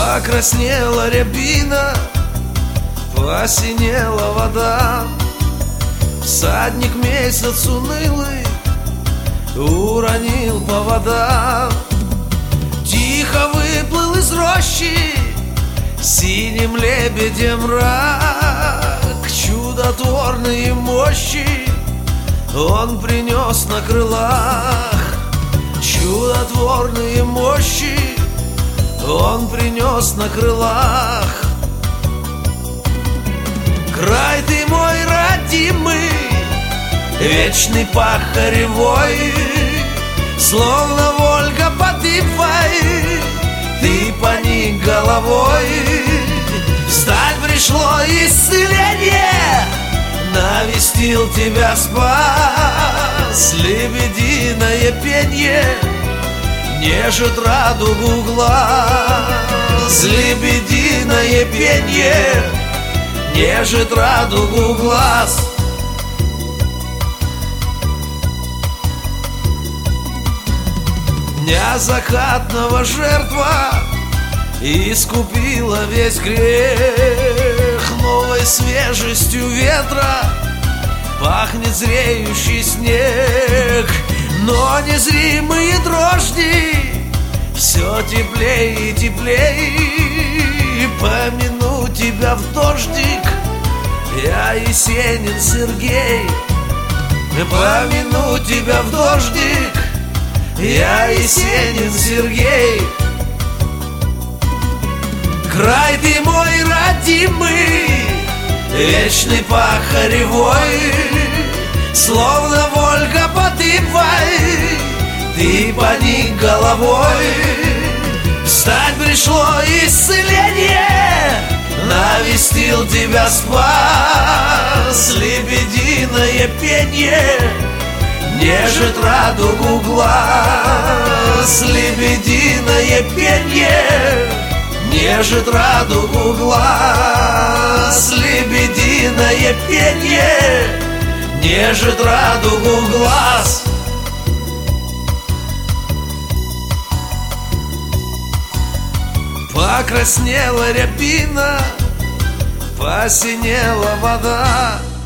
Покраснела рябина, посинела вода. Всадник месяц унылый уронил повода. Тихо выплыл из рощи синим лебедем мрак. Чудотворные мощи он принес на крылах. Чудотворные мощи он принес на крылах. Край ты мой родимый, вечный пахаревой, словно Вольга под Ипой, ты поник головой. Встать пришло исцеление, навестил тебя спас. Лебединое пенье нежит радугу глаз. Лебединое пенье нежит радугу глаз. Дня закатного жертва искупила весь грех. Новой свежестью ветра пахнет зреющий снег. Но незримые дрожди все теплее и теплее. Помяну тебя в дождик, я Есенин Сергей. Помяну тебя в дождик, я Есенин Сергей. Край ты мой родимый, вечный пахаревой, словно Вольга под Ипой, ты поник головой. Встать пришло исцеление, навестил тебя спас. Лебединое пенье нежит радугу глаз. Лебединое пенье нежит радугу глаз. Лебединое пенье нежит радугу глаз. Покраснела рябина, посинела вода.